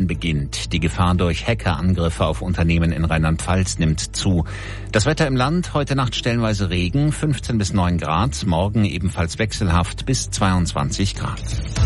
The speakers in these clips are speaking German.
beginnt. Die Gefahr durch Hackerangriffe auf Unternehmen in Rheinland-Pfalz nimmt zu. Das Wetter im Land, heute Nacht stellenweise Regen, 15 bis 9 Grad, morgen ebenfalls wechselhaft bis 22 Grad.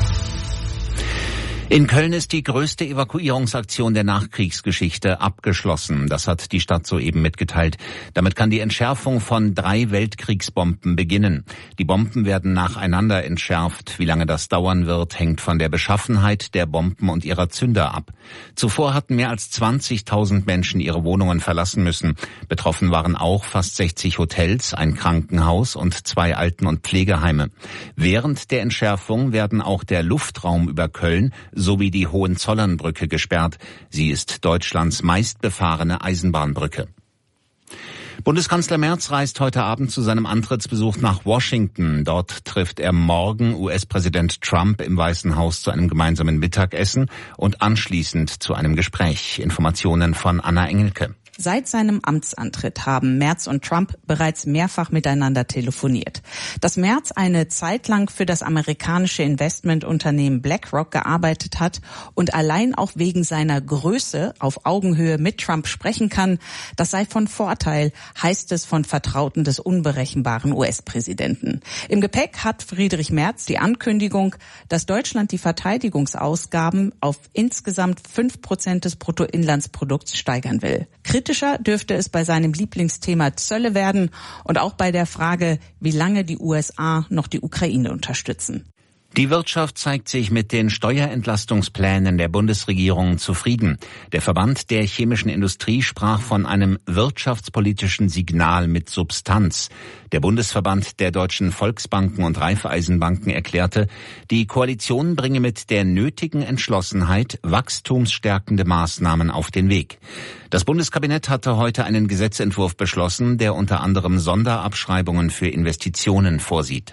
In Köln ist die größte Evakuierungsaktion der Nachkriegsgeschichte abgeschlossen. Das hat die Stadt soeben mitgeteilt. Damit kann die Entschärfung von 3 Weltkriegsbomben beginnen. Die Bomben werden nacheinander entschärft. Wie lange das dauern wird, hängt von der Beschaffenheit der Bomben und ihrer Zünder ab. Zuvor hatten mehr als 20.000 Menschen ihre Wohnungen verlassen müssen. Betroffen waren auch fast 60 Hotels, ein Krankenhaus und 2 Alten- und Pflegeheime. Während der Entschärfung werden auch der Luftraum über Köln sowie die Hohenzollernbrücke gesperrt. Sie ist Deutschlands meistbefahrene Eisenbahnbrücke. Bundeskanzler Merz reist heute Abend zu seinem Antrittsbesuch nach Washington. Dort trifft er morgen US-Präsident Trump im Weißen Haus zu einem gemeinsamen Mittagessen und anschließend zu einem Gespräch. Informationen von Anna Engelke. Seit seinem Amtsantritt haben Merz und Trump bereits mehrfach miteinander telefoniert. Dass Merz eine Zeit lang für das amerikanische Investmentunternehmen BlackRock gearbeitet hat und allein auch wegen seiner Größe auf Augenhöhe mit Trump sprechen kann, das sei von Vorteil, heißt es von Vertrauten des unberechenbaren US-Präsidenten. Im Gepäck hat Friedrich Merz die Ankündigung, dass Deutschland die Verteidigungsausgaben auf insgesamt 5% des Bruttoinlandsprodukts steigern will. Kritischer dürfte es bei seinem Lieblingsthema Zölle werden und auch bei der Frage, wie lange die USA noch die Ukraine unterstützen. Die Wirtschaft zeigt sich mit den Steuerentlastungsplänen der Bundesregierung zufrieden. Der Verband der chemischen Industrie sprach von einem wirtschaftspolitischen Signal mit Substanz. Der Bundesverband der deutschen Volksbanken und Raiffeisenbanken erklärte, die Koalition bringe mit der nötigen Entschlossenheit wachstumsstärkende Maßnahmen auf den Weg. Das Bundeskabinett hatte heute einen Gesetzentwurf beschlossen, der unter anderem Sonderabschreibungen für Investitionen vorsieht.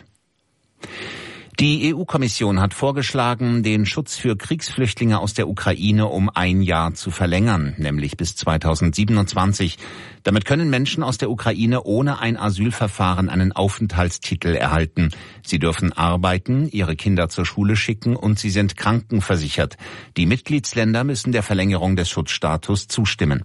Die EU-Kommission hat vorgeschlagen, den Schutz für Kriegsflüchtlinge aus der Ukraine um 1 Jahr zu verlängern, nämlich bis 2027. Damit können Menschen aus der Ukraine ohne ein Asylverfahren einen Aufenthaltstitel erhalten. Sie dürfen arbeiten, ihre Kinder zur Schule schicken und sie sind krankenversichert. Die Mitgliedsländer müssen der Verlängerung des Schutzstatus zustimmen.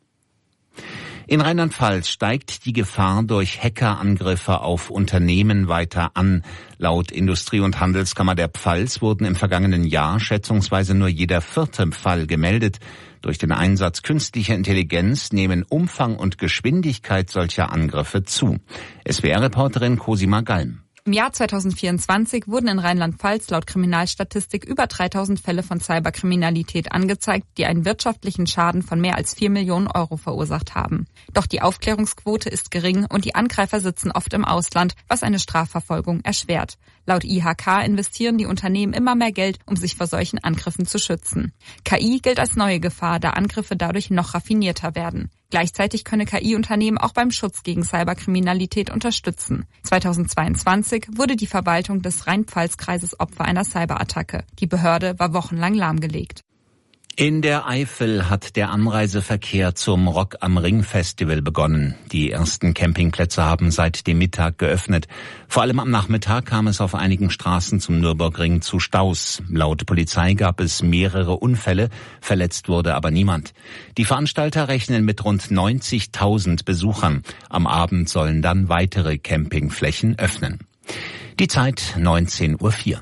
In Rheinland-Pfalz steigt die Gefahr durch Hackerangriffe auf Unternehmen weiter an. Laut Industrie- und Handelskammer der Pfalz wurden im vergangenen Jahr schätzungsweise nur jeder 4. Fall gemeldet. Durch den Einsatz künstlicher Intelligenz nehmen Umfang und Geschwindigkeit solcher Angriffe zu. SWR-Reporterin Cosima Galm. Im Jahr 2024 wurden in Rheinland-Pfalz laut Kriminalstatistik über 3000 Fälle von Cyberkriminalität angezeigt, die einen wirtschaftlichen Schaden von mehr als 4 Millionen Euro verursacht haben. Doch die Aufklärungsquote ist gering und die Angreifer sitzen oft im Ausland, was eine Strafverfolgung erschwert. Laut IHK investieren die Unternehmen immer mehr Geld, um sich vor solchen Angriffen zu schützen. KI gilt als neue Gefahr, da Angriffe dadurch noch raffinierter werden. Gleichzeitig könne KI-Unternehmen auch beim Schutz gegen Cyberkriminalität unterstützen. 2022 wurde die Verwaltung des Rhein-Pfalz-Kreises Opfer einer Cyberattacke. Die Behörde war wochenlang lahmgelegt. In der Eifel hat der Anreiseverkehr zum Rock am Ring Festival begonnen. Die ersten Campingplätze haben seit dem Mittag geöffnet. Vor allem am Nachmittag kam es auf einigen Straßen zum Nürburgring zu Staus. Laut Polizei gab es mehrere Unfälle, verletzt wurde aber niemand. Die Veranstalter rechnen mit rund 90.000 Besuchern. Am Abend sollen dann weitere Campingflächen öffnen. Die Zeit 19:04 Uhr.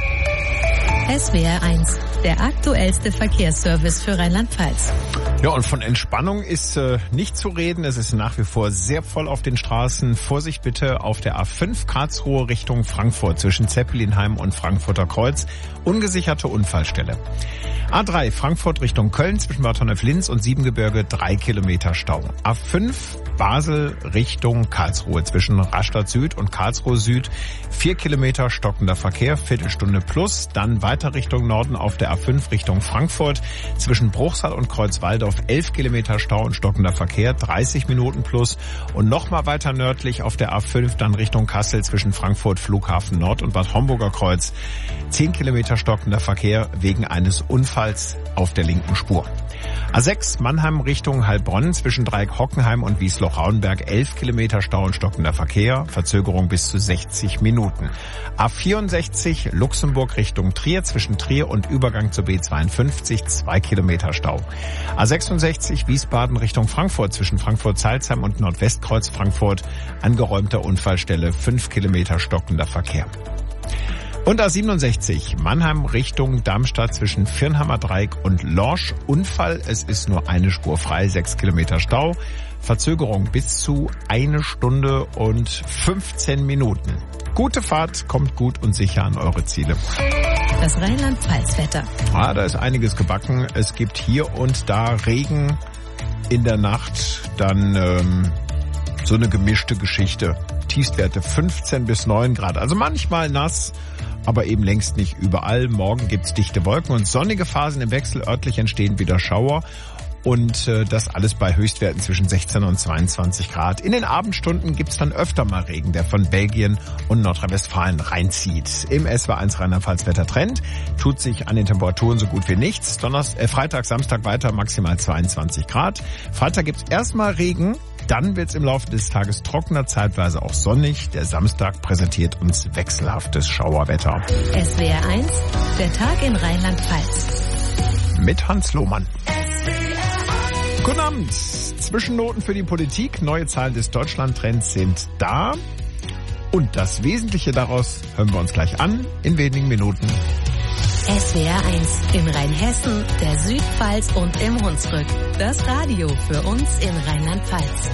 SWR 1, der aktuellste Verkehrsservice für Rheinland-Pfalz. Ja, und von Entspannung ist nicht zu reden. Es ist nach wie vor sehr voll auf den Straßen. Vorsicht bitte auf der A5 Karlsruhe Richtung Frankfurt zwischen Zeppelinheim und Frankfurter Kreuz. Ungesicherte Unfallstelle. A3 Frankfurt Richtung Köln zwischen Bad Honnef-Linz und Siebengebirge 3 Kilometer Stau. A5 Basel Richtung Karlsruhe zwischen Rastatt Süd und Karlsruhe Süd 4 Kilometer stockender Verkehr, Viertelstunde plus. Dann weiter Richtung Norden auf der A5 Richtung Frankfurt zwischen Bruchsal und Kreuzwaldorf Düsseldorf 11 Kilometer Stau und stockender Verkehr, 30 Minuten plus. Und nochmal weiter nördlich auf der A5 dann Richtung Kassel zwischen Frankfurt Flughafen Nord und Bad Homburger Kreuz. 10 Kilometer stockender Verkehr wegen eines Unfalls auf der linken Spur. A6 Mannheim Richtung Heilbronn zwischen Dreieck-Hockenheim und Wiesloch-Rauenberg 11 Kilometer Stau und stockender Verkehr, Verzögerung bis zu 60 Minuten. A64 Luxemburg Richtung Trier zwischen Trier und Übergang zur B52 2 Kilometer Stau. A66 Wiesbaden Richtung Frankfurt zwischen Frankfurt-Salzheim und Nordwestkreuz Frankfurt angeräumter Unfallstelle 5 Kilometer stockender Verkehr. Und A67 Mannheim Richtung Darmstadt zwischen Firnheimer Dreieck und Lorsch. Unfall, es ist nur eine Spur frei, 6 Kilometer Stau. Verzögerung bis zu 1 Stunde und 15 Minuten. Gute Fahrt, kommt gut und sicher an eure Ziele. Das Rheinland-Pfalz-Wetter. Da ist einiges gebacken. Es gibt hier und da Regen in der Nacht, dann so eine gemischte Geschichte. Tiefstwerte 15 bis 9 Grad, also manchmal nass, aber eben längst nicht überall. Morgen gibt's dichte Wolken und sonnige Phasen im Wechsel. Örtlich entstehen wieder Schauer. Und das alles bei Höchstwerten zwischen 16 und 22 Grad. In den Abendstunden gibt's dann öfter mal Regen, der von Belgien und Nordrhein-Westfalen reinzieht. Im SW1 Rheinland-Pfalz-Wetter Trend tut sich an den Temperaturen so gut wie nichts. Freitag, Samstag weiter maximal 22 Grad. Freitag gibt's erstmal Regen. Dann wird's im Laufe des Tages trockener, zeitweise auch sonnig. Der Samstag präsentiert uns wechselhaftes Schauerwetter. SWR1, der Tag in Rheinland-Pfalz. Mit Hans Lohmann. Guten Abend. Zwischennoten für die Politik. Neue Zahlen des Deutschland-Trends sind da. Und das Wesentliche daraus hören wir uns gleich an in wenigen Minuten. SWR1 in Rheinhessen, der Südpfalz und im Hunsrück. Das Radio für uns in Rheinland-Pfalz.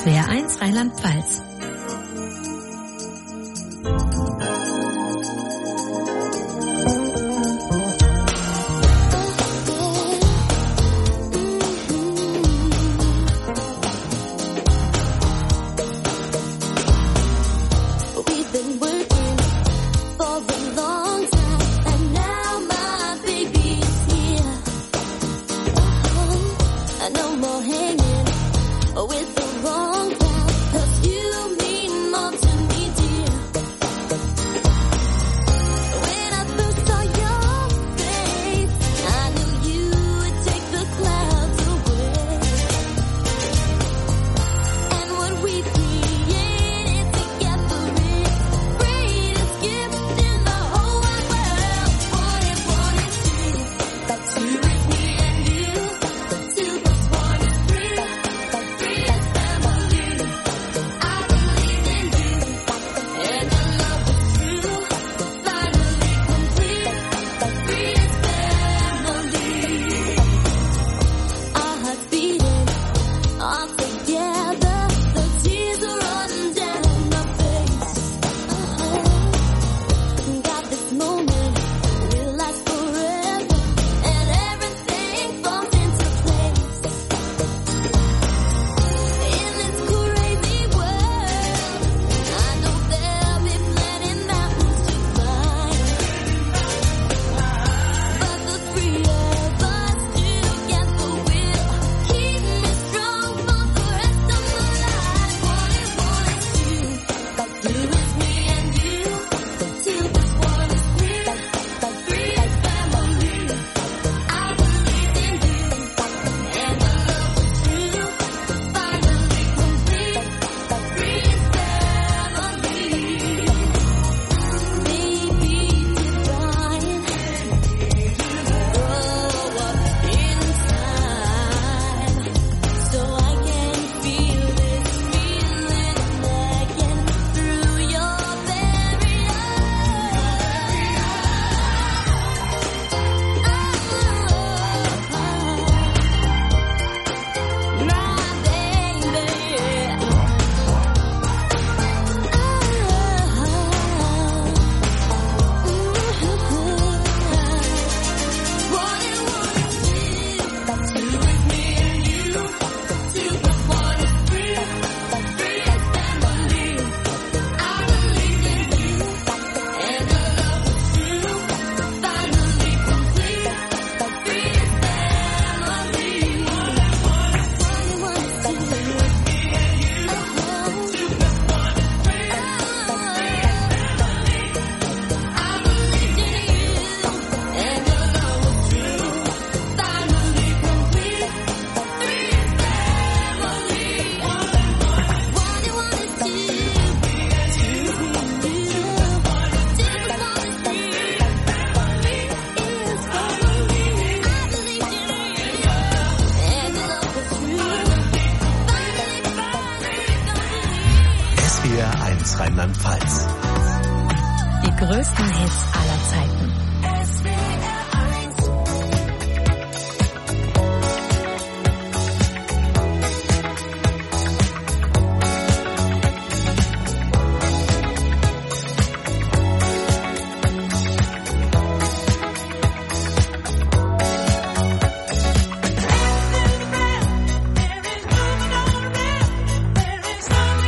SWR1 Rheinland-Pfalz. SWR1 Rheinland-Pfalz. Die größten Hits aller Zeiten.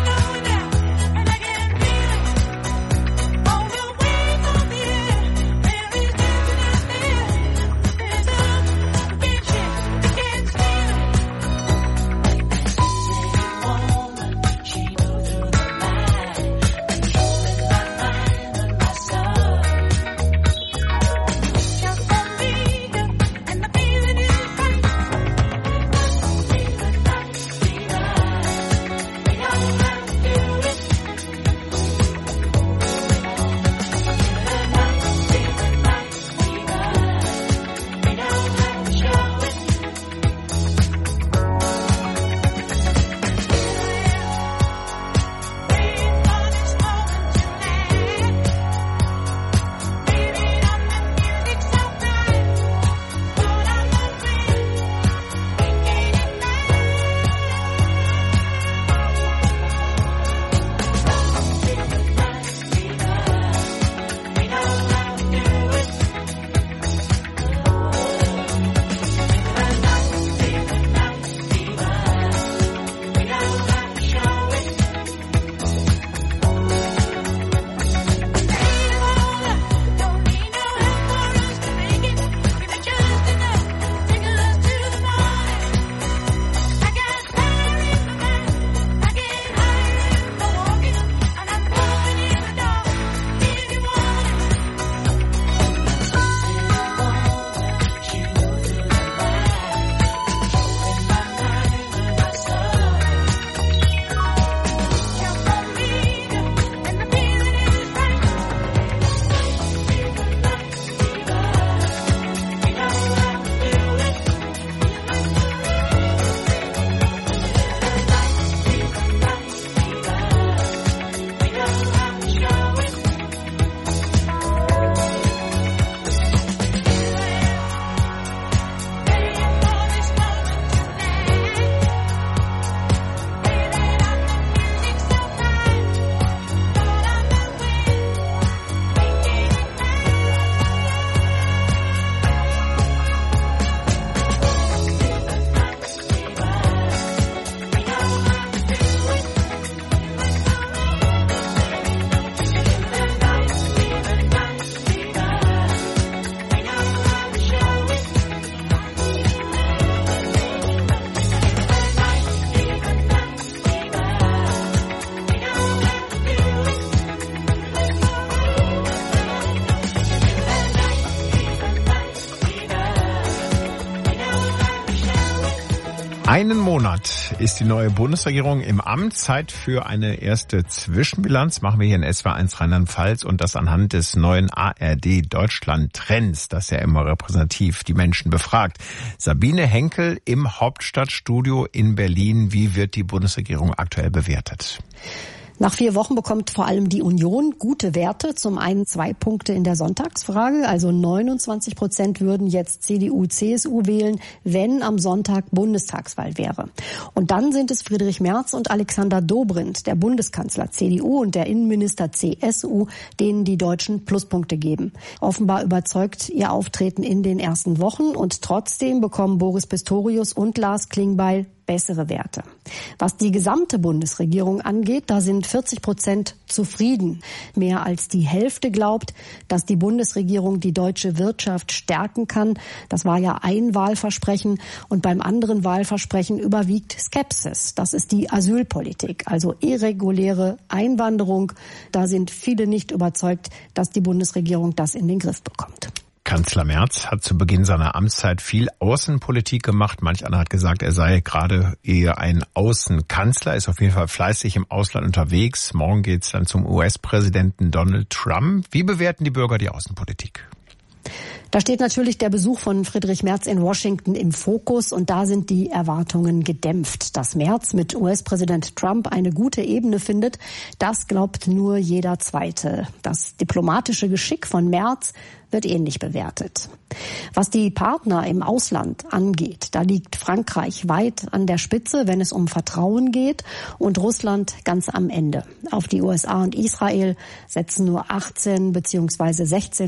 All the way from the end. Einen Monat ist die neue Bundesregierung im Amt. Zeit für eine erste Zwischenbilanz. Machen wir hier in SWR1 Rheinland-Pfalz und das anhand des neuen ARD-Deutschland-Trends, das ja immer repräsentativ die Menschen befragt. Sabine Henkel im Hauptstadtstudio in Berlin. Wie wird die Bundesregierung aktuell bewertet? Nach 4 Wochen bekommt vor allem die Union gute Werte. Zum einen 2 Punkte in der Sonntagsfrage. Also 29% würden jetzt CDU, CSU wählen, wenn am Sonntag Bundestagswahl wäre. Und dann sind es Friedrich Merz und Alexander Dobrindt, der Bundeskanzler CDU und der Innenminister CSU, denen die Deutschen Pluspunkte geben. Offenbar überzeugt ihr Auftreten in den ersten Wochen und trotzdem bekommen Boris Pistorius und Lars Klingbeil bessere Werte. Was die gesamte Bundesregierung angeht, da sind 40% zufrieden. Mehr als die Hälfte glaubt, dass die Bundesregierung die deutsche Wirtschaft stärken kann. Das war ja ein Wahlversprechen. Und beim anderen Wahlversprechen überwiegt Skepsis. Das ist die Asylpolitik, also irreguläre Einwanderung. Da sind viele nicht überzeugt, dass die Bundesregierung das in den Griff bekommt. Kanzler Merz hat zu Beginn seiner Amtszeit viel Außenpolitik gemacht. Manch einer hat gesagt, er sei gerade eher ein Außenkanzler, ist auf jeden Fall fleißig im Ausland unterwegs. Morgen geht's dann zum US-Präsidenten Donald Trump. Wie bewerten die Bürger die Außenpolitik? Da steht natürlich der Besuch von Friedrich Merz in Washington im Fokus und da sind die Erwartungen gedämpft. Dass Merz mit US-Präsident Trump eine gute Ebene findet, das glaubt nur jeder Zweite. Das diplomatische Geschick von Merz wird ähnlich bewertet. Was die Partner im Ausland angeht, da liegt Frankreich weit an der Spitze, wenn es um Vertrauen geht, und Russland ganz am Ende. Auf die USA und Israel setzen nur 18 bzw.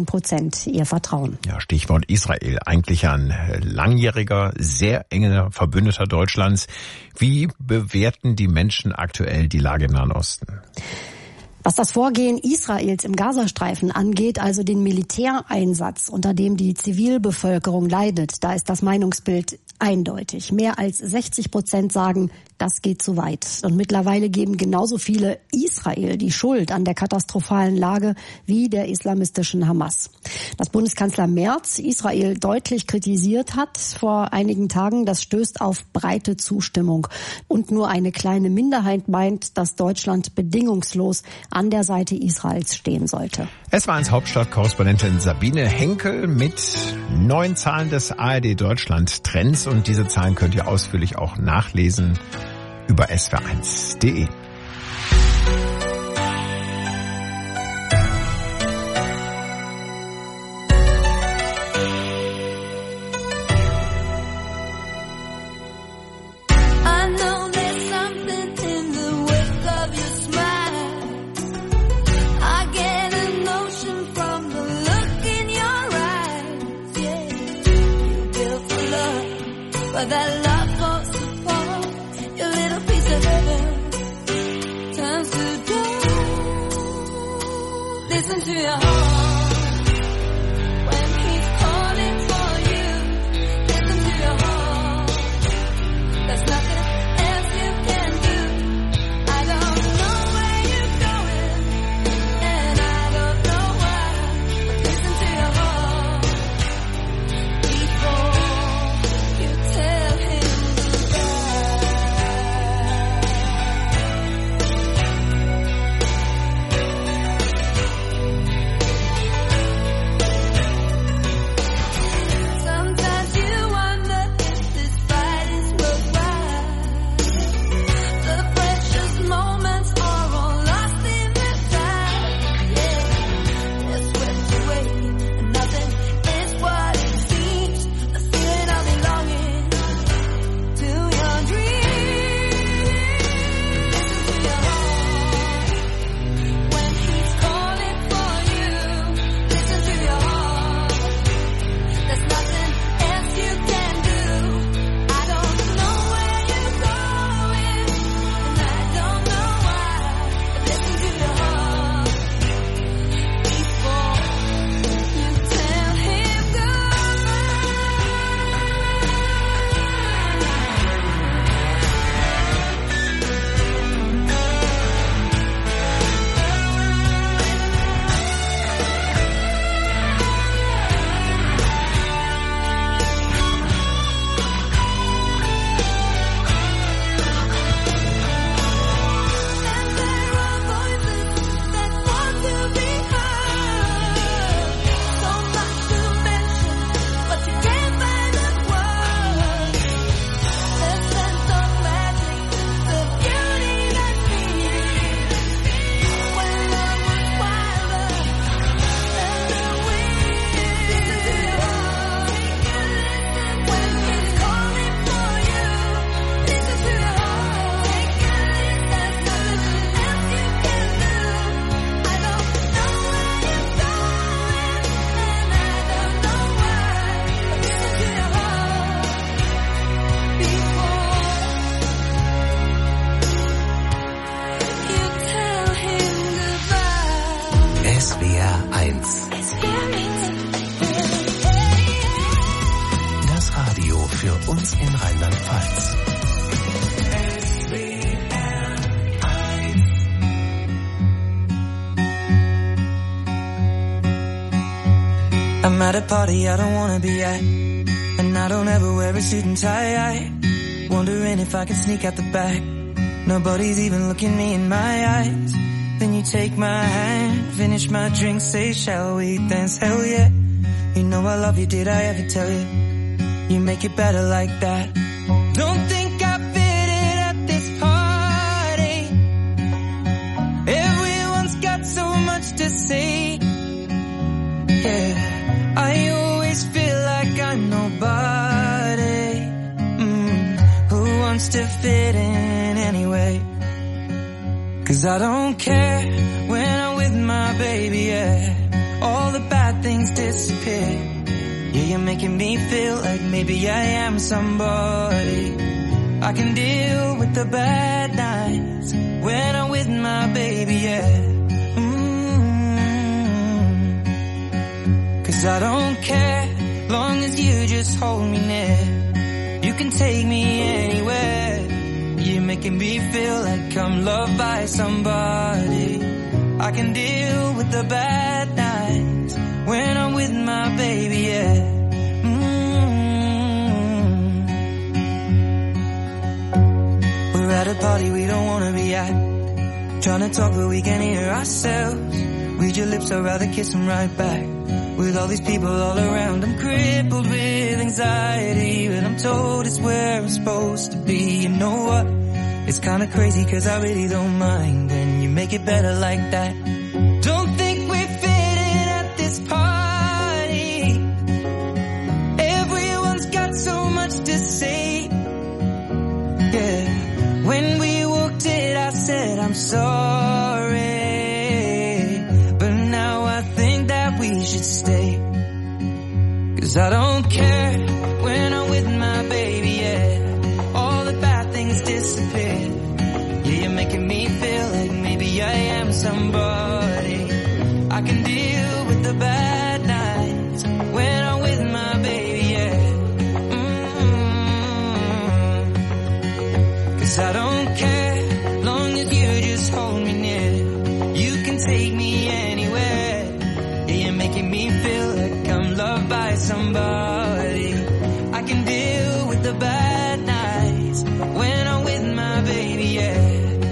16% ihr Vertrauen. Ja, Stichwort Israel. Eigentlich ein langjähriger, sehr enger Verbündeter Deutschlands. Wie bewerten die Menschen aktuell die Lage im Nahen Osten? Was das Vorgehen Israels im Gazastreifen angeht, also den Militäreinsatz, unter dem die Zivilbevölkerung leidet, da ist das Meinungsbild eindeutig. Mehr als 60% sagen, das geht zu weit. Und mittlerweile geben genauso viele Israel die Schuld an der katastrophalen Lage wie der islamistischen Hamas. Dass Bundeskanzler Merz Israel deutlich kritisiert hat vor einigen Tagen, das stößt auf breite Zustimmung. Und nur eine kleine Minderheit meint, dass Deutschland bedingungslos an der Seite Israels stehen sollte. Es war Hauptstadtkorrespondentin Sabine Henkel mit neuen Zahlen des ARD Deutschland Trends und diese Zahlen könnt ihr ausführlich auch nachlesen über swr1.de. I'm at a party I don't wanna be at, and I don't ever wear a suit and tie. Wondering if I can sneak out the back. Nobody's even looking me in my eyes. Then you take my hand, finish my drink, say shall we dance? Hell yeah. You know I love you, did I ever tell you? You make it better like that. Don't think I fit in at this party. Everyone's got so much to say. Yeah, I always feel like I'm nobody. Who wants to fit in anyway? 'Cause I don't care when I'm with my baby, yeah. All the bad things disappear. Yeah, you're making me feel like maybe I am somebody. I can deal with the bad nights when I'm with my baby, yeah. 'Cause I don't care, long as you just hold me near. You can take me anywhere. You're making me feel like I'm loved by somebody. I can deal with the bad nights when I'm with my baby, yeah. We're at a party we don't wanna be at, trying to talk but we can't hear ourselves. Read your lips, I'd rather kiss them right back. With all these people all around, I'm crippled with anxiety, but I'm told it's where I'm supposed to be. You know what? It's kinda crazy 'cause I really don't mind when you make it better like that. Don't think we fit in at this party. Everyone's got so much to say. Yeah, when we walked in I said I'm sorry, but now I think that we should stay. 'Cause I don't care when I'm with my baby, yeah. All the bad things disappear. Yeah, you're making me feel like maybe I am somebody. I can deal with the bad nights when I'm with my baby, yeah. 'Cause I don't care, long as you just hold me near. You can take me anywhere. Yeah, you're making me feel like I'm loved by somebody. I can deal with the bad nights when I'm with my baby, yeah.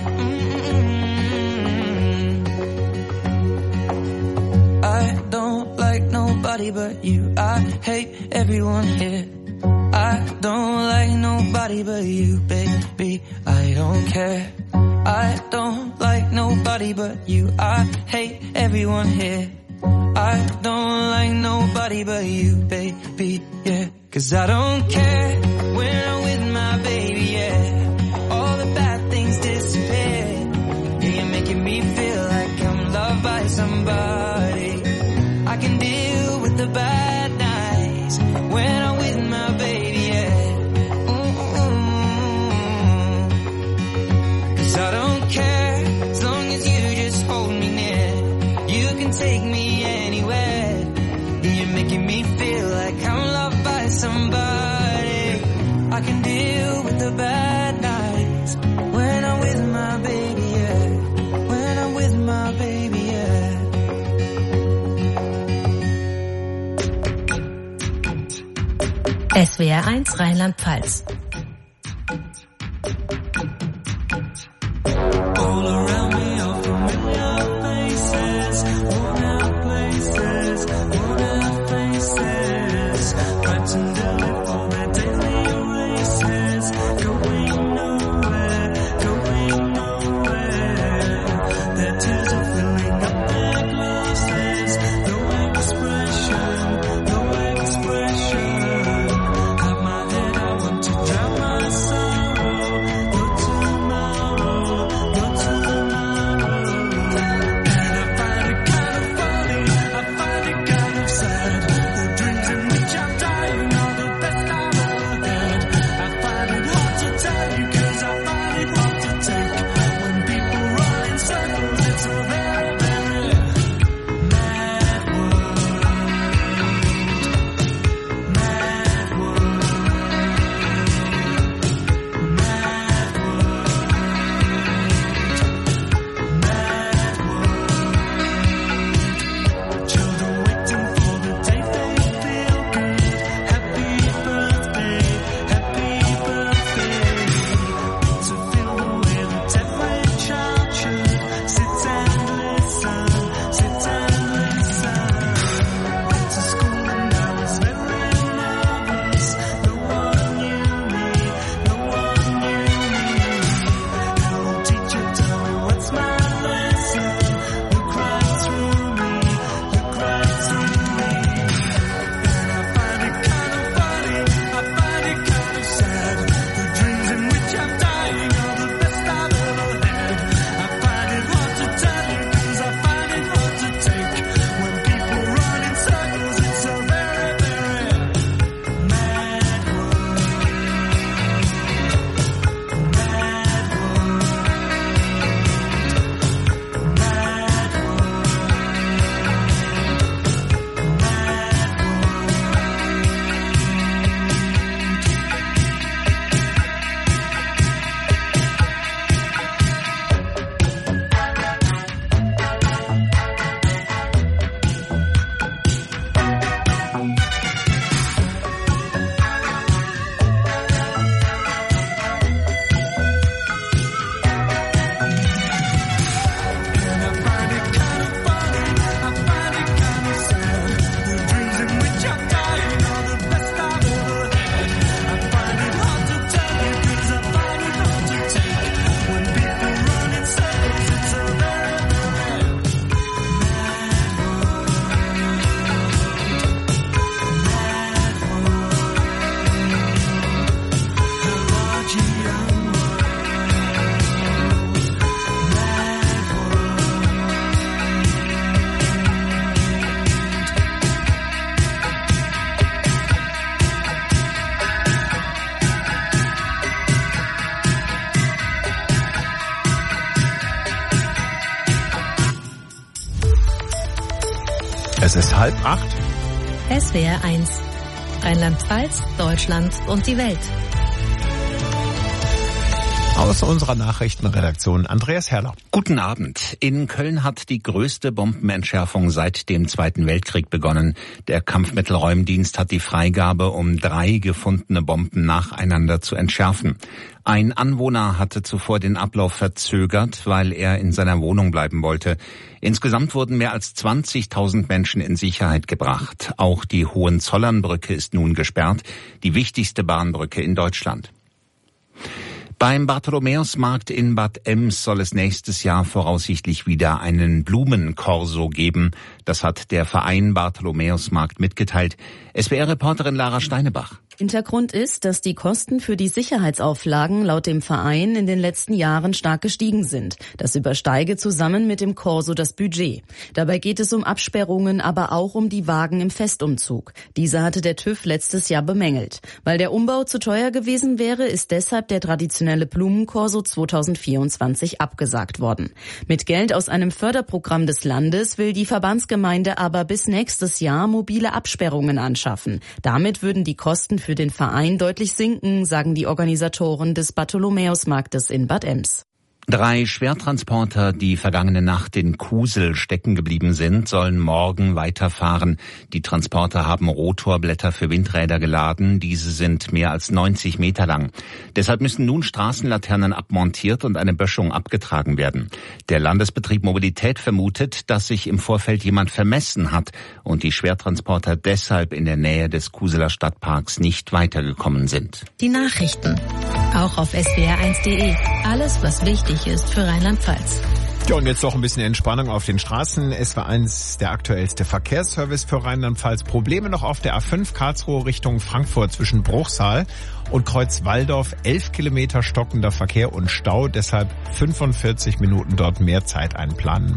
I don't like nobody but you. I hate everyone here. I don't like nobody but you, baby. I don't care. I don't like nobody but you. I hate everyone here. I don't like nobody but you, baby, yeah. 'Cause I don't care when I'm with my baby, yeah. All the bad things disappear. Yeah, you're making me feel like I'm loved by somebody. I can deal with the bad nights when I'm with my baby, yeah. 'Cause I don't care, as long as you just hold me near. You can take me anywhere. Yeah, you're making me feel like I'm loved by somebody. I can deal with the bad nights when I'm with my baby, yeah. When I'm with my baby, yeah. SWR1 Rheinland-Pfalz. All around me are familiar faces, worn out places, worn out faces, fighting to live for their daily races, going nowhere, their tears are filling up their glasses, no expression, have my head, I want to Es ist 7:30. SWR 1. Rheinland-Pfalz, Deutschland und die Welt. Aus unserer Nachrichtenredaktion Andreas Herrler. Guten Abend. In Köln hat die größte Bombenentschärfung seit dem Zweiten Weltkrieg begonnen. Der Kampfmittelräumdienst hat die Freigabe, um 3 gefundene Bomben nacheinander zu entschärfen. Ein Anwohner hatte zuvor den Ablauf verzögert, weil er in seiner Wohnung bleiben wollte. Insgesamt wurden mehr als 20.000 Menschen in Sicherheit gebracht. Auch die Hohenzollernbrücke ist nun gesperrt, die wichtigste Bahnbrücke in Deutschland. Beim Bartholomäusmarkt in Bad Ems soll es nächstes Jahr voraussichtlich wieder einen Blumenkorso geben. Das hat der Verein Bartholomäusmarkt mitgeteilt. SWR-Reporterin Lara Steinebach. Hintergrund ist, dass die Kosten für die Sicherheitsauflagen laut dem Verein in den letzten Jahren stark gestiegen sind. Das übersteige zusammen mit dem Korso das Budget. Dabei geht es um Absperrungen, aber auch um die Wagen im Festumzug. Diese hatte der TÜV letztes Jahr bemängelt. Weil der Umbau zu teuer gewesen wäre, ist deshalb der traditionelle Blumenkorso 2024 abgesagt worden. Mit Geld aus einem Förderprogramm des Landes will die Verbandsgemeinde aber bis nächstes Jahr mobile Absperrungen anschaffen. Damit würden die Kosten für den Verein deutlich sinken, sagen die Organisatoren des Bartholomäusmarktes in Bad Ems. 3 Schwertransporter, die vergangene Nacht in Kusel stecken geblieben sind, sollen morgen weiterfahren. Die Transporter haben Rotorblätter für Windräder geladen. Diese sind mehr als 90 Meter lang. Deshalb müssen nun Straßenlaternen abmontiert und eine Böschung abgetragen werden. Der Landesbetrieb Mobilität vermutet, dass sich im Vorfeld jemand vermessen hat und die Schwertransporter deshalb in der Nähe des Kuseler Stadtparks nicht weitergekommen sind. Die Nachrichten. Auch auf swr1.de. Alles, was wichtig ist für Rheinland-Pfalz. Ja, und jetzt noch ein bisschen Entspannung auf den Straßen. SWR1, der aktuellste Verkehrsservice für Rheinland-Pfalz. Probleme noch auf der A5 Karlsruhe Richtung Frankfurt zwischen Bruchsal und Kreuzwaldorf. 11 Kilometer stockender Verkehr und Stau. Deshalb 45 Minuten dort mehr Zeit einplanen.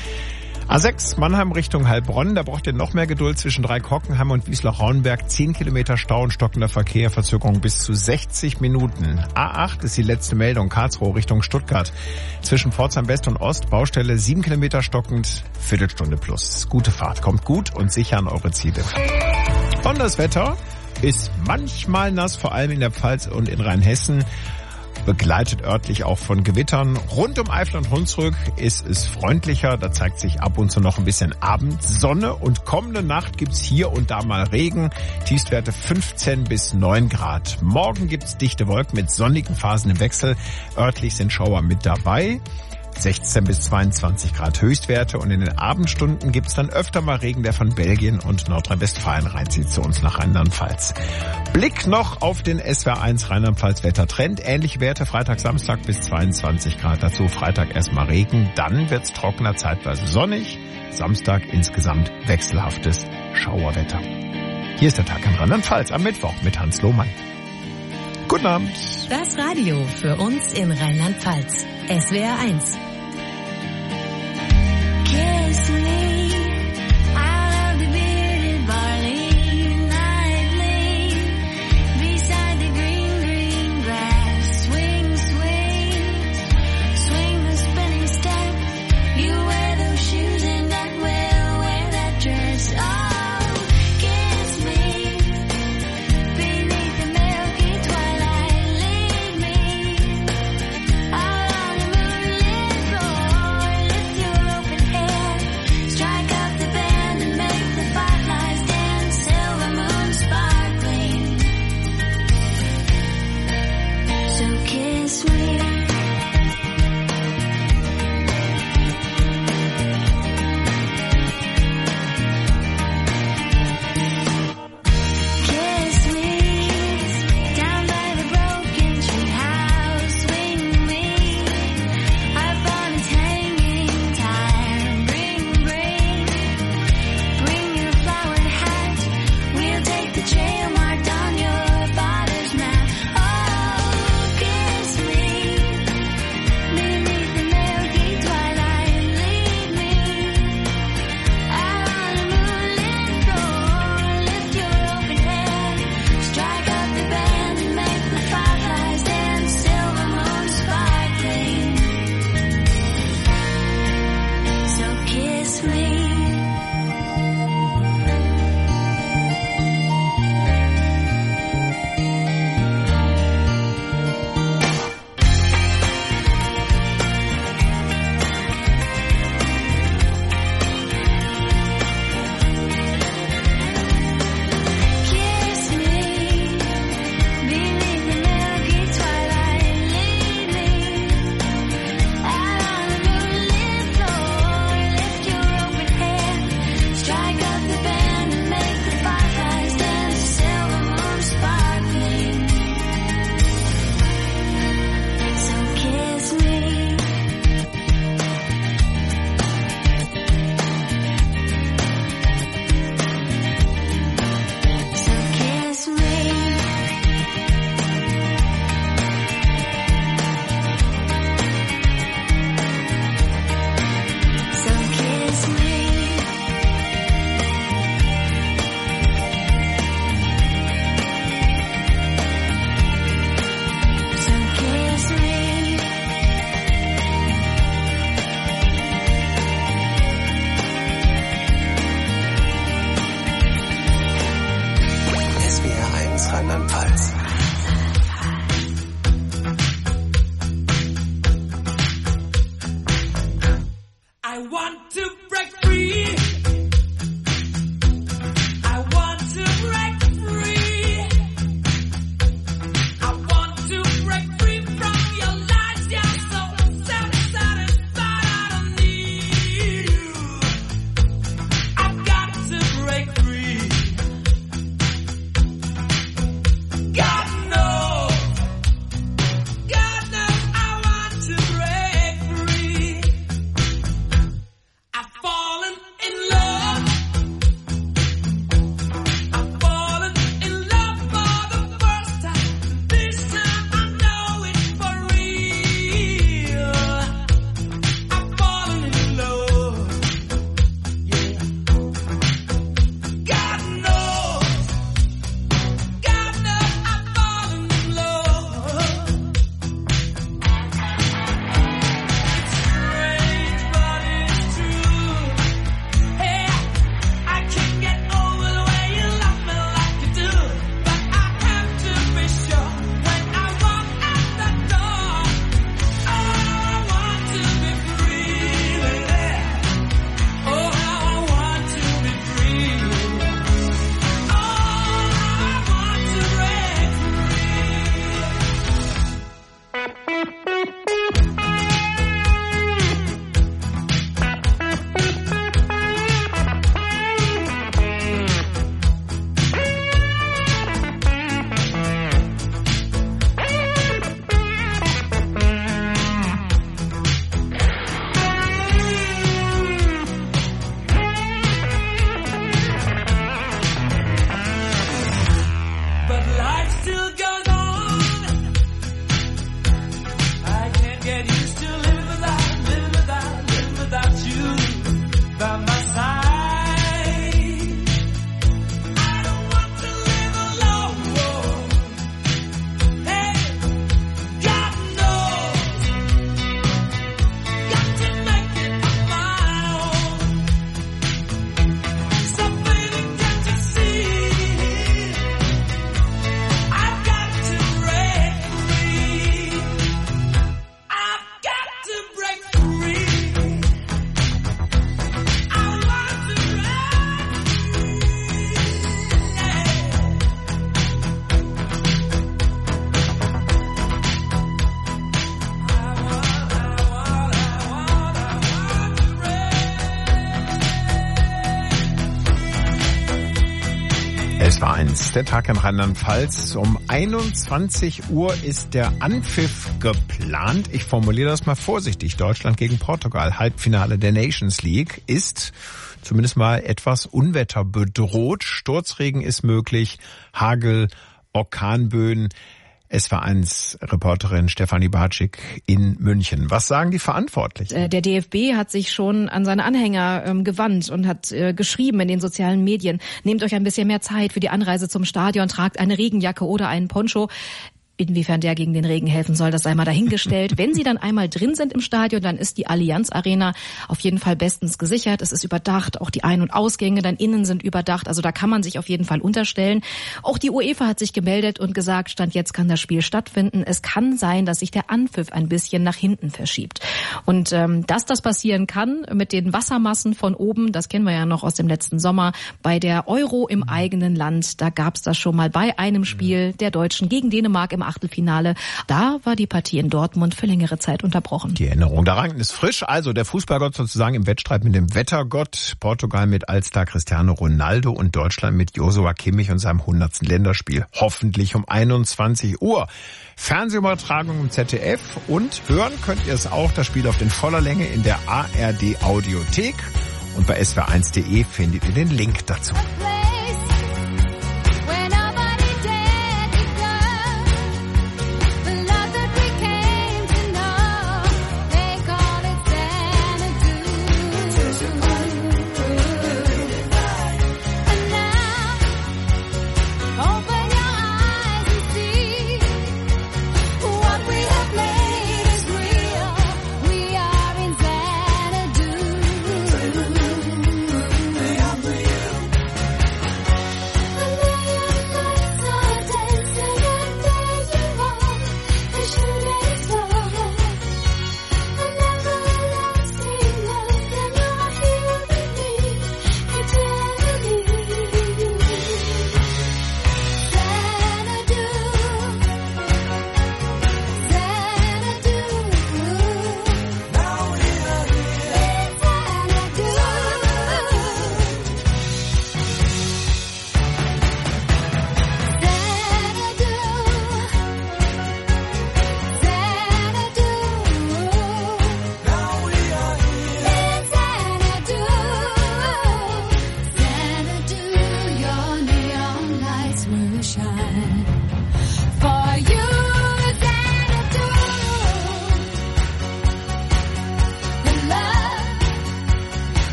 A6 Mannheim Richtung Heilbronn, da braucht ihr noch mehr Geduld zwischen Dreikockenheim und Wiesloch-Rauenberg. 10 Kilometer Stau und stockender Verkehr, Verzögerung bis zu 60 Minuten. A8 ist die letzte Meldung, Karlsruhe Richtung Stuttgart. Zwischen Pforzheim West und Ost, Baustelle 7 Kilometer stockend, Viertelstunde plus. Gute Fahrt, kommt gut und sicher an eure Ziele. Und das Wetter ist manchmal nass, vor allem in der Pfalz und in Rheinhessen. Begleitet örtlich auch von Gewittern. Rund um Eifel und Hunsrück ist es freundlicher. Da zeigt sich ab und zu noch ein bisschen Abendsonne. Und kommende Nacht gibt's hier und da mal Regen. Tiefstwerte 15 bis 9 Grad. Morgen gibt's dichte Wolken mit sonnigen Phasen im Wechsel. Örtlich sind Schauer mit dabei. 16 bis 22 Grad Höchstwerte und in den Abendstunden gibt's dann öfter mal Regen, der von Belgien und Nordrhein-Westfalen reinzieht zu uns nach Rheinland-Pfalz. Blick noch auf den SWR1 Rheinland-Pfalz Wettertrend. Ähnliche Werte Freitag, Samstag bis 22 Grad. Dazu Freitag erstmal Regen, dann wird's trockener, zeitweise sonnig. Samstag insgesamt wechselhaftes Schauerwetter. Hier ist der Tag in Rheinland-Pfalz am Mittwoch mit Hans Lohmann. Guten Abend. Das Radio für uns in Rheinland-Pfalz. SWR 1. Kiss me out of the bearded barley nightly beside the green, green grass. Swing, swing, swing the spinning step. You wear those shoes and I will wear that dress. Oh, kiss me beneath the milky twilight. Lead me out on the moonlit 1 Rheinland-Pfalz. I want to break free. I want to break free. I want to break free from your lies. You're so satisfied. I don't need you. I've got to break free. God knows I want to break free. I've fallen in love. I've fallen in love for the first time. This time I know it's for real. I've fallen in love. Yeah. God knows I've fallen in love. It's strange, but it's true. Hey, I can't get over the way you love me like you do. But I have to be sure when I walk out the door. Oh, I want to be free. Oh, how I want to be free. Oh, I want to break But life still goes on. I can't get used to living without you by my side. I don't want to live alone. Hey, God knows, got to make it on my own. So baby, can't you see? I've got to break free. I've got to break free. I want to break free. Es war eins, der Tag in Rheinland-Pfalz. Um 21 Uhr ist der Anpfiff geplant. Ich formuliere das mal vorsichtig. Deutschland gegen Portugal, Halbfinale der Nations League, ist zumindest mal etwas unwetterbedroht. Sturzregen ist möglich, Hagel, Orkanböen. SWR1-Reporterin Stefanie Bartschik in München. Was sagen die Verantwortlichen? Der DFB hat sich schon an seine Anhänger gewandt und hat geschrieben in den sozialen Medien: Nehmt euch ein bisschen mehr Zeit für die Anreise zum Stadion, tragt eine Regenjacke oder einen Poncho. Inwiefern der gegen den Regen helfen soll, das sei mal dahingestellt. Wenn Sie dann einmal drin sind im Stadion, dann ist die Allianz Arena auf jeden Fall bestens gesichert. Es ist überdacht, auch die Ein- und Ausgänge dann innen sind überdacht. Also da kann man sich auf jeden Fall unterstellen. Auch die UEFA hat sich gemeldet und gesagt, Stand jetzt kann das Spiel stattfinden. Es kann sein, dass sich der Anpfiff ein bisschen nach hinten verschiebt. Und dass das passieren kann mit den Wassermassen von oben, das kennen wir ja noch aus dem letzten Sommer. Bei der Euro im eigenen Land, da gab es das schon mal bei einem Spiel der Deutschen gegen Dänemark im Achtelfinale. Da war die Partie in Dortmund für längere Zeit unterbrochen. Die Erinnerung daran ist frisch. Also der Fußballgott sozusagen im Wettstreit mit dem Wettergott. Portugal mit Allstar Cristiano Ronaldo und Deutschland mit Joshua Kimmich und seinem 100. Länderspiel. Hoffentlich um 21 Uhr. Fernsehübertragung im ZDF und hören könnt ihr es auch, das Spiel auf den voller Länge in der ARD Audiothek. Und bei swr1.de findet ihr den Link dazu.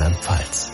Rheinland-Pfalz.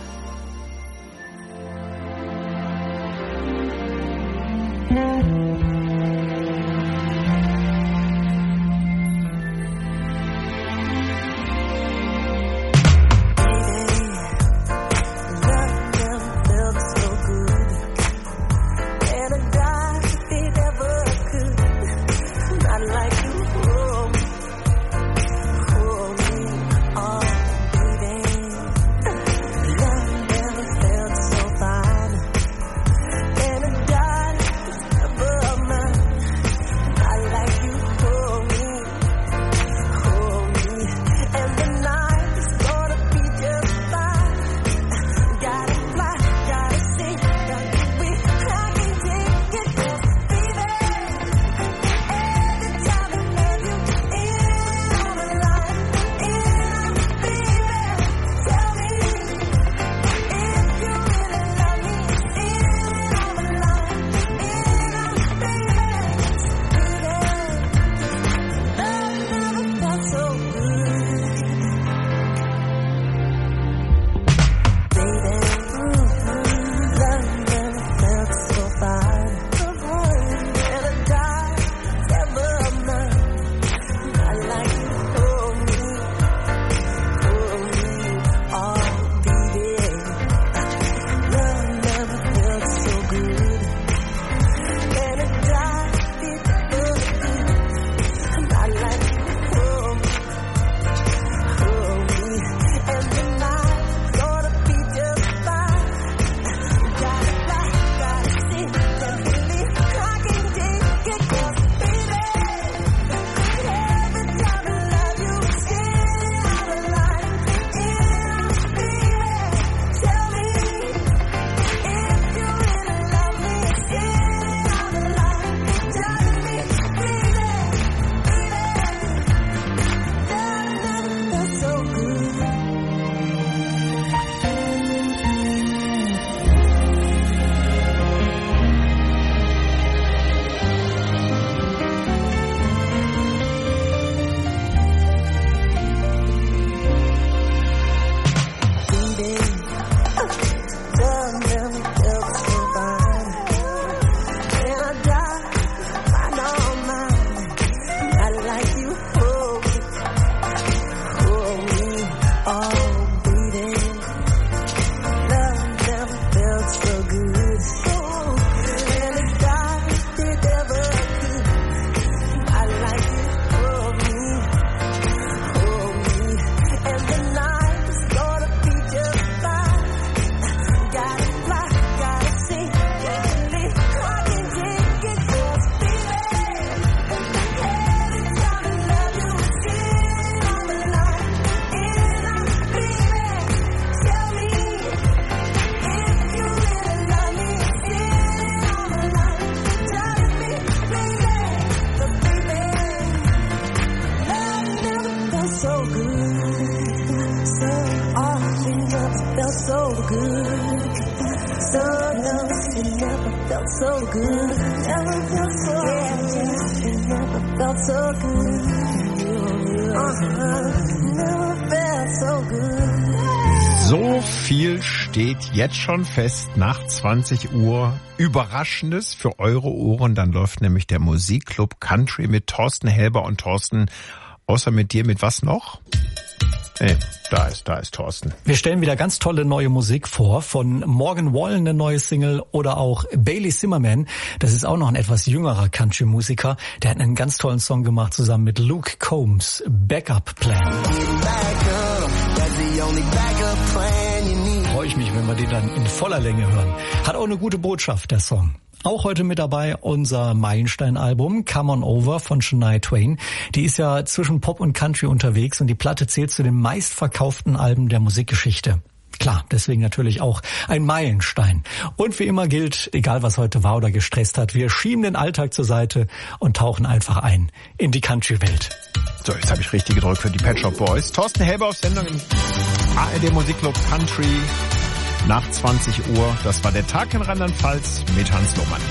So viel steht jetzt schon fest nach 20 Uhr. Überraschendes für eure Ohren. Dann läuft nämlich der Musikclub Country mit Thorsten Helber. Und Thorsten, außer mit dir, mit was noch? Nee, da ist Thorsten. Wir stellen wieder ganz tolle neue Musik vor. Von Morgan Wallen eine neue Single oder auch Bailey Zimmerman. Das ist auch noch ein etwas jüngerer Country-Musiker. Der hat einen ganz tollen Song gemacht zusammen mit Luke Combs. Backup Plan. Freue ich mich, wenn wir den dann in voller Länge hören. Hat auch eine gute Botschaft, der Song. Auch heute mit dabei unser Meilenstein-Album Come On Over von Shania Twain. Die ist ja zwischen Pop und Country unterwegs und die Platte zählt zu den meistverkauften Alben der Musikgeschichte. Klar, deswegen natürlich auch ein Meilenstein. Und wie immer gilt, egal was heute war oder gestresst hat, wir schieben den Alltag zur Seite und tauchen einfach ein in die Country-Welt. So, jetzt habe ich richtig gedrückt für die Pet Shop Boys. Thorsten Helber auf Sendung im ARD Musikclub Country nach 20 Uhr. Das war der Tag in Rheinland-Pfalz mit Hans Lohmann.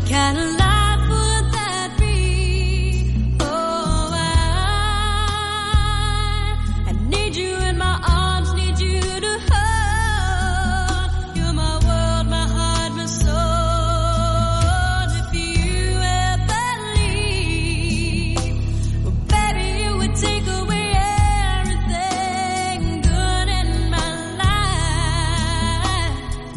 kind of life would that be? Oh, I need you in my arms, need you to hold. You're my world, my heart, my soul. If you ever leave, well, baby, you would take away everything good in my life.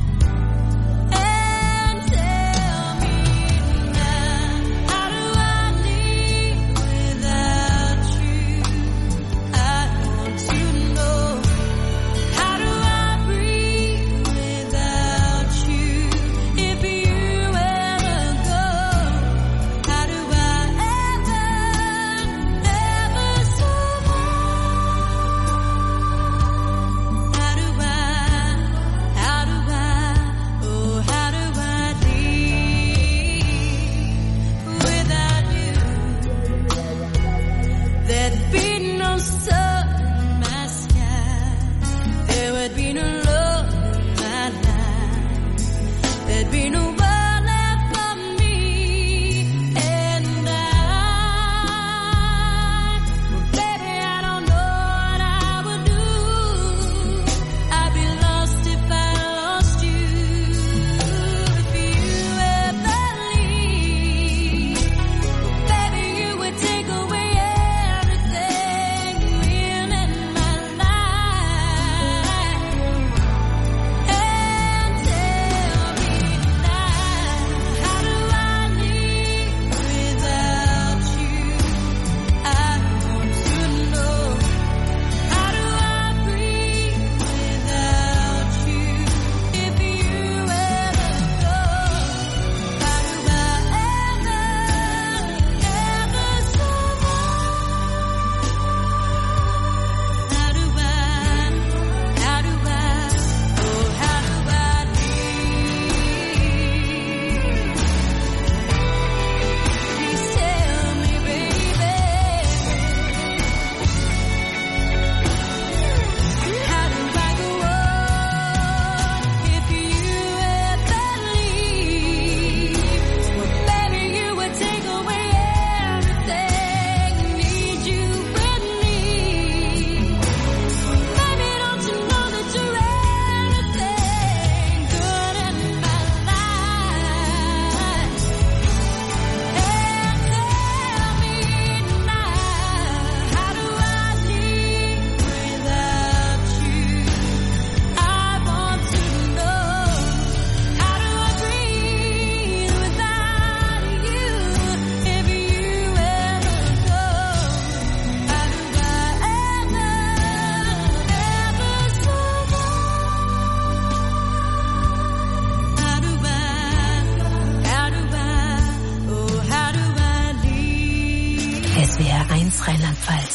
And tell me now, how do I live without you? I want to know, how do I breathe without you? If you ever go, how do I ever survive? How do I, oh, how do I live without you? There'd be no sun in my sky. There would be no love in my life. There'd be no world left for me and I. Well, baby, I don't know what I would do. I'd be lost if I lost you. If you ever leave, baby, you would take away everything real in my life. And tell me now, how do I live without you? I want to know, how do I breathe without you? If you ever go, how do I ever survive? How do I, oh, how do I live? Please tell me, baby, how do I go on if you ever leave? Well, baby, you would take away everything, need you with me. Baby, don't you know that you're everything good in my life? And tell me now, how do I live without you? I want to know, how do I breathe without you? If you ever go, how do I ever survive? Oh, how do I live? SWR 1 Rheinland-Pfalz.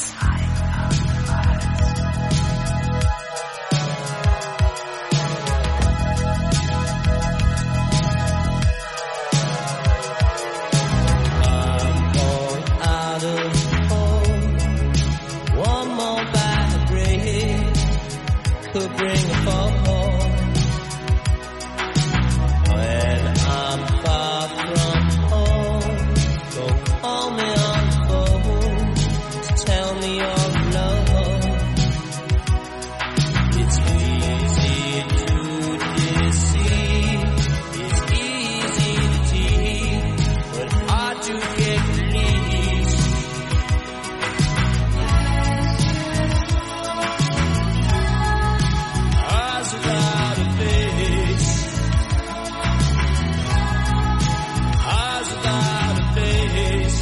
Out of home, one more bad break could bring a fall. When I'm far from home, don't call me on the phone to tell me you're alone. It's easy to deceive, it's easy to tease, but hard to get released. Eyes without a face, eyes without a face,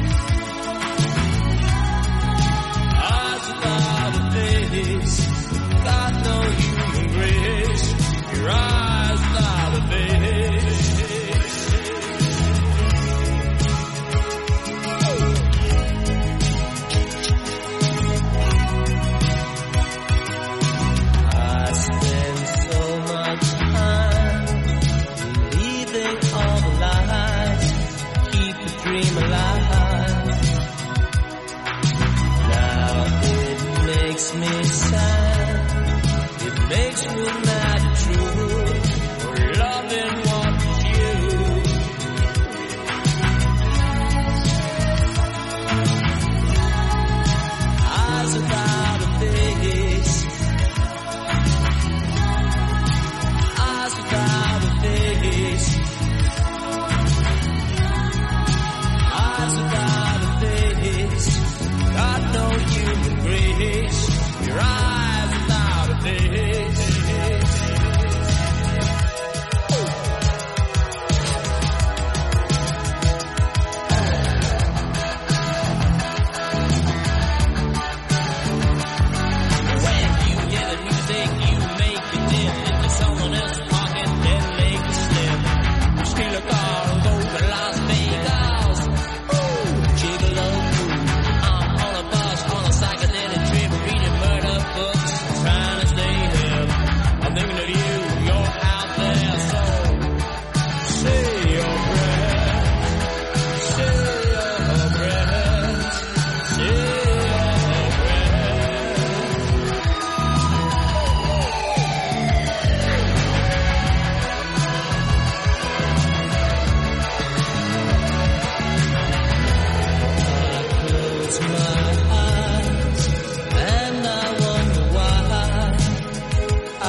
eyes without a face. Got no human grace. Your eyes without a face. I spend so much time believing all the lies, keep the dream alive. Now it makes me sad, it makes me mad at you for loving what was you.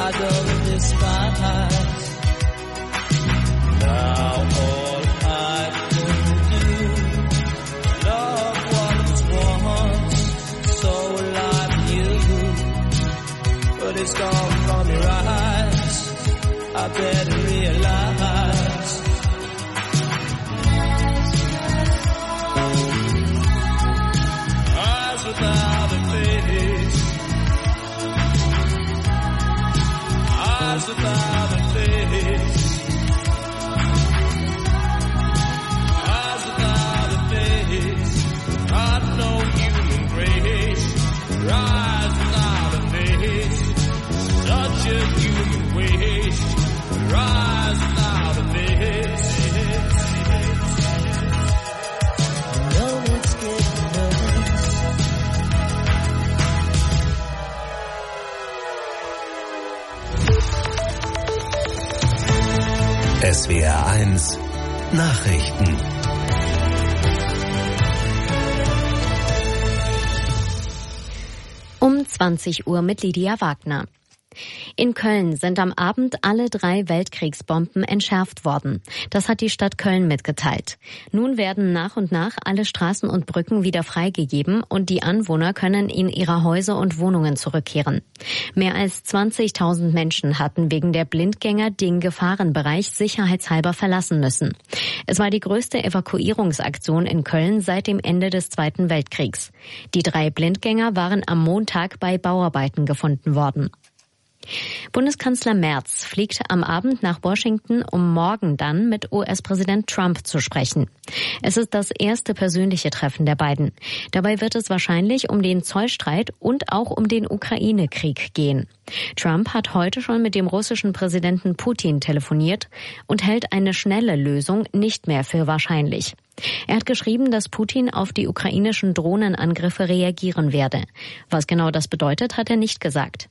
I don't despise. Now all I can do, love once, so like you, but it's gone from your eyes. I better realize. Eyes without a face. Eyes without a face. Eyes without a face. Got no human grace. Eyes without a face. Such a human waste. Eyes without a face. No, it's getting nervous. SWR 1 Nachrichten. Um 20 Uhr mit Lydia Wagner. In Köln sind am Abend alle 3 Weltkriegsbomben entschärft worden. Das hat die Stadt Köln mitgeteilt. Nun werden nach und nach alle Straßen und Brücken wieder freigegeben und die Anwohner können in ihre Häuser und Wohnungen zurückkehren. Mehr als 20.000 Menschen hatten wegen der Blindgänger den Gefahrenbereich sicherheitshalber verlassen müssen. Es war die größte Evakuierungsaktion in Köln seit dem Ende des Zweiten Weltkriegs. Die 3 Blindgänger waren am Montag bei Bauarbeiten gefunden worden. Bundeskanzler Merz fliegt am Abend nach Washington, um morgen dann mit US-Präsident Trump zu sprechen. Es ist das erste persönliche Treffen der beiden. Dabei wird es wahrscheinlich um den Zollstreit und auch um den Ukraine-Krieg gehen. Trump hat heute schon mit dem russischen Präsidenten Putin telefoniert und hält eine schnelle Lösung nicht mehr für wahrscheinlich. Er hat geschrieben, dass Putin auf die ukrainischen Drohnenangriffe reagieren werde. Was genau das bedeutet, hat er nicht gesagt.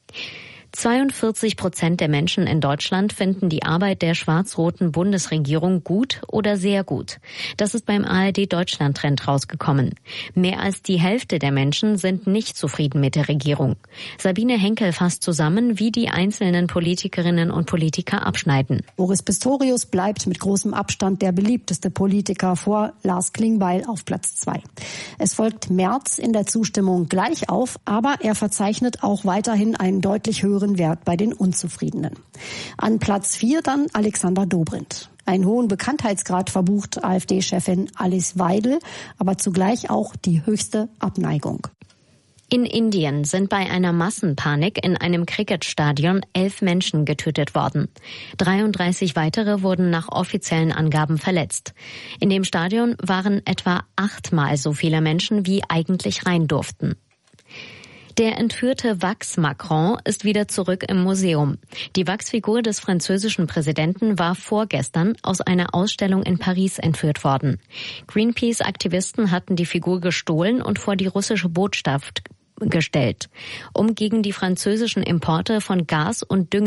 42% der Menschen in Deutschland finden die Arbeit der schwarz-roten Bundesregierung gut oder sehr gut. Das ist beim ARD-Deutschland-Trend rausgekommen. Mehr als die Hälfte der Menschen sind nicht zufrieden mit der Regierung. Sabine Henkel fasst zusammen, wie die einzelnen Politikerinnen und Politiker abschneiden. Boris Pistorius bleibt mit großem Abstand der beliebteste Politiker, vor Lars Klingbeil auf Platz 2. Es folgt Merz in der Zustimmung gleich auf, aber er verzeichnet auch weiterhin einen deutlich höheren Wert bei den Unzufriedenen. An Platz 4 dann Alexander Dobrindt. Einen hohen Bekanntheitsgrad verbucht AfD-Chefin Alice Weidel, aber zugleich auch die höchste Abneigung. In Indien sind bei einer Massenpanik in einem Cricketstadion 11 Menschen getötet worden. 33 weitere wurden nach offiziellen Angaben verletzt. In dem Stadion waren etwa 8-mal so viele Menschen, wie eigentlich rein durften. Der entführte Wachs-Macron ist wieder zurück im Museum. Die Wachsfigur des französischen Präsidenten war vorgestern aus einer Ausstellung in Paris entführt worden. Greenpeace-Aktivisten hatten die Figur gestohlen und vor die russische Botschaft gestellt, um gegen die französischen Importe von Gas und Dünger